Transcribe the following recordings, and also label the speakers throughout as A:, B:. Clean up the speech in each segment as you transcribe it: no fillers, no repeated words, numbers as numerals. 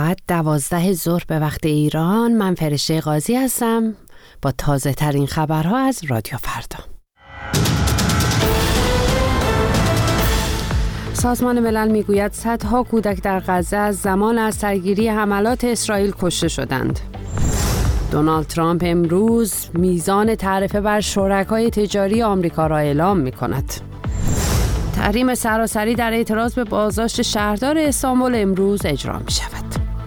A: 12 ظهر به وقت ایران. من فرشته قاضی هستم با تازه ترین خبرها از رادیو فردا. سازمان ملل میگوید صدها کودک در غزه از زمان از سرگیری حملات اسرائیل کشته شدند. دونالد ترامپ امروز میزان تعرفه بر شرکای تجاری آمریکا را اعلام می‌کند. تحریم سراسری در اعتراض به بازداشت شهردار استانبول امروز اجرا می‌شود.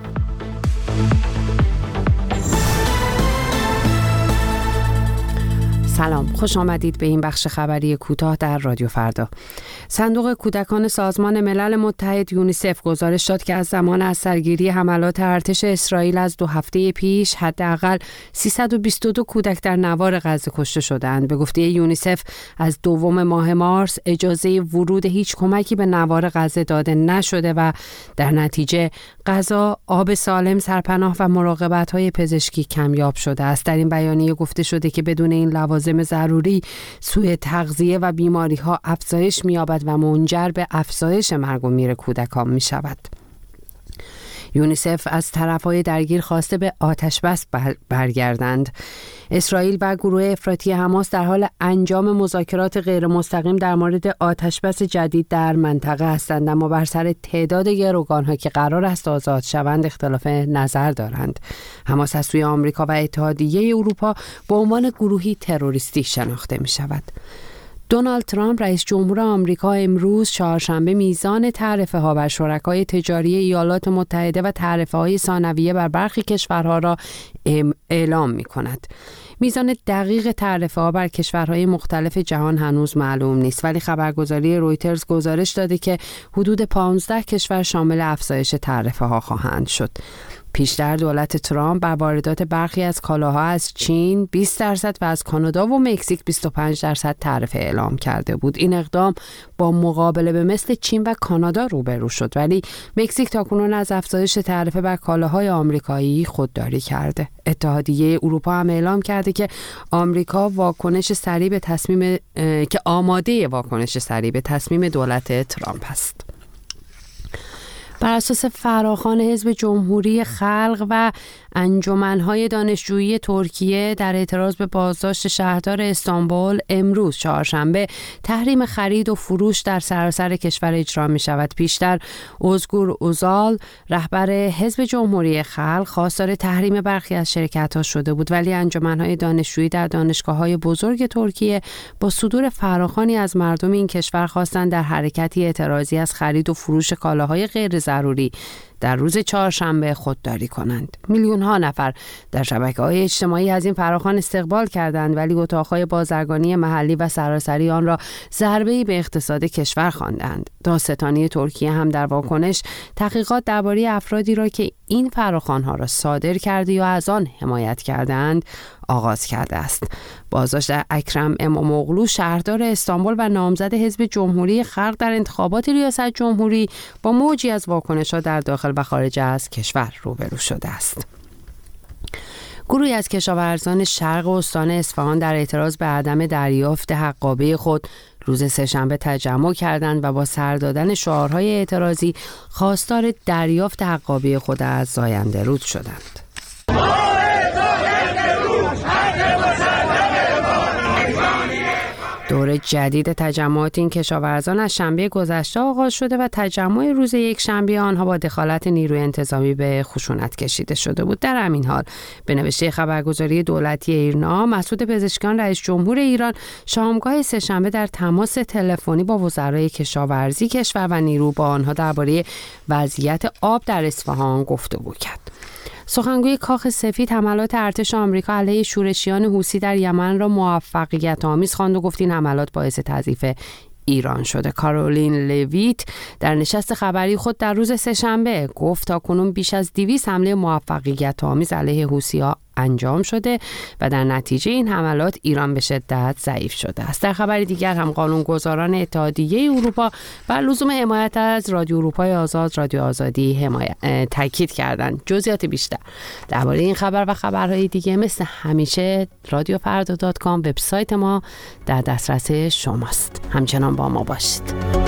A: سلام، خوش آمدید به این بخش خبری کوتاه در رادیو فردا. صندوق کودکان سازمان ملل متحد یونیسف گزارش داد که از زمان از سرگیری حملات ارتش اسرائیل از 2 هفته پیش حداقل 322 کودک در نوار غزه کشته شدند. به گفته یونیسف از 2 ماه مارس اجازه ورود هیچ کمکی به نوار غزه داده نشده و در نتیجه غذا، آب سالم، سرپناه و مراقبت‌های پزشکی کمیاب شده است. در این بیانیه گفته شده که بدون این لوازم ضروری سوء تغذیه و بیماری‌ها افزایش می‌یابد و منجر به افزایش مرگ و میر کودکان می‌شود. یونیسف از طرف‌های درگیر خواسته به آتش بس برگردند. اسرائیل و گروه افراطی حماس در حال انجام مذاکرات غیر مستقیم در مورد آتش بس جدید در منطقه هستند، اما بر سر تعداد گروگان‌ها که قرار است آزاد شوند اختلاف نظر دارند. حماس از سوی آمریکا و اتحادیه اروپا به عنوان گروهی تروریستی شناخته می‌شود. دونالد ترامپ رئیس جمهور آمریکا امروز چهارشنبه میزان تعرفه ها بر شرکای تجاری ایالات متحده و تعرفه های ثانویه بر برخی کشورها را اعلام می کند. میزان دقیق تعرفه ها بر کشورهای مختلف جهان هنوز معلوم نیست، ولی خبرگزاری رویترز گزارش داده که حدود 15 کشور شامل افزایش تعرفه ها خواهند شد. پیشتر دولت ترامپ بر واردات برخی از کالاها از چین 20% و از کانادا و مکزیک 25% تعرفه اعلام کرده بود. این اقدام با مقابله به مثل چین و کانادا روبرو شد، ولی مکزیک تاکنون از افزایش تعرفه بر کالاهای آمریکایی خودداری کرده. اتحادیه اروپا هم اعلام کرده که آمریکا آماده واکنش سریع به تصمیم دولت ترامپ است. بر اساس فراخوان حزب جمهوری خلق و انجمن‌های دانشجویی ترکیه در اعتراض به بازداشت شهردار استانبول امروز چهارشنبه تحریم خرید و فروش در سراسر کشور اجرا می‌شود. پیشتر özgür özal رهبر حزب جمهوری خلق خواستار تحریم برخی از شرکت‌ها شده بود، ولی انجمن‌های دانشجویی در دانشگاه‌های بزرگ ترکیه با صدور فراخوانی از مردم این کشور خواستند در حرکتی اعتراضی از خرید و فروش کالاهای غیر ضروری در روز چهارشنبه خودداری کنند. میلیون‌ها نفر در شبکه‌های اجتماعی از این فراخوان استقبال کردند، ولی اتاق‌های بازرگانی محلی و سراسری آن را ضربه‌ای به اقتصاد کشور خواندند. دادستانی ترکیه هم در واکنش تحقیقات درباره افرادی را که این فراخوان‌ها را صادر کرده یا از آن حمایت کردند آغاز کرده است. بازداشت اکرم اماموغلو شهردار استانبول و نامزد حزب جمهوری خلق در انتخابات ریاست جمهوری با موجی از واکنش‌ها در داخل و خارج از کشور روبرو شده است. گروهی از کشاورزان شرق استان اصفهان در اعتراض به عدم دریافت حقابه خود روز سه‌شنبه تجمع کردند و با سر دادن شعارهای اعتراضی خواستار دریافت حقابه خود از زاینده رود شدند. دور جدید تجمعات این کشاورزان از شنبه گذشته آغاز شده و تجمع روز یکشنبه آنها با دخالت نیروی انتظامی به خشونت کشیده شده بود. در همین حال به نوشته خبرگزاری دولتی ایرنا، مسعود پزشکیان رئیس جمهور ایران شامگاه سه‌شنبه در تماس تلفنی با وزرای کشاورزی کشور و نیرو با آنها درباره وضعیت آب در اصفهان گفتگو کرد. سخنگوی کاخ سفید حملات ارتش آمریکا علیه شورشیان حوثی در یمن را موفقیت آمیز خواند و گفت این حملات باعث تضعیف ایران شده. کارولین لویت در نشست خبری خود در روز سه‌شنبه گفت تاکنون بیش از 200 حمله موفقیت آمیز علیه حوثی‌ها انجام شده و در نتیجه این حملات ایران به شدت ضعیف شده است. در خبری دیگر هم قانونگذاران اتحادیه اروپا بر لزوم حمایت از رادیو اروپای آزاد، رادیو آزادی تاکید کردند. جزئیات بیشتر درباره این خبر و خبرهای دیگه مثل همیشه radiofarda.com وبسایت ما در دسترس شماست. همچنان با ما باشید.